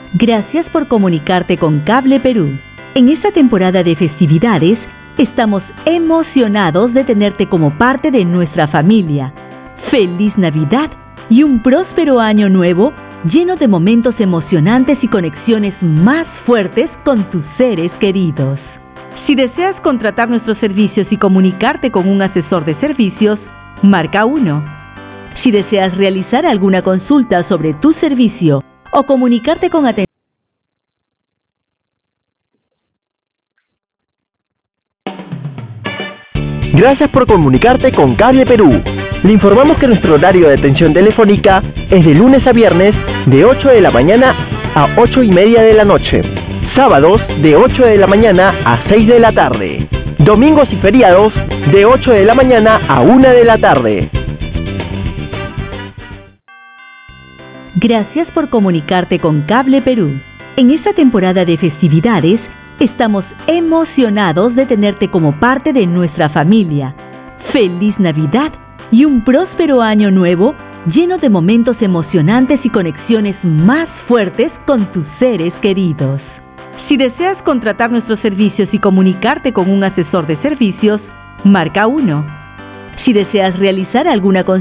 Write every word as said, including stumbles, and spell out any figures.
Gracias por comunicarte con Cable Perú. En esta temporada de festividades, estamos emocionados de tenerte como parte de nuestra familia. ¡Feliz Navidad y un próspero año nuevo lleno de momentos emocionantes y conexiones más fuertes con tus seres queridos! Si deseas contratar nuestros servicios y comunicarte con un asesor de servicios, marca uno. Si deseas realizar alguna consulta sobre tu servicio o comunicarte con atención, Gracias por comunicarte con Cable Perú. Le informamos que nuestro horario de atención telefónica es de lunes a viernes de ocho de la mañana a ocho y media de la noche. Sábados de ocho de la mañana a seis de la tarde. Domingos y feriados de ocho de la mañana a una de la tarde. Gracias por comunicarte con Cable Perú. En esta temporada de festividades, estamos emocionados de tenerte como parte de nuestra familia. ¡Feliz Navidad y un próspero año nuevo lleno de momentos emocionantes y conexiones más fuertes con tus seres queridos! Si deseas contratar nuestros servicios y comunicarte con un asesor de servicios, marca uno. Si deseas realizar alguna consulta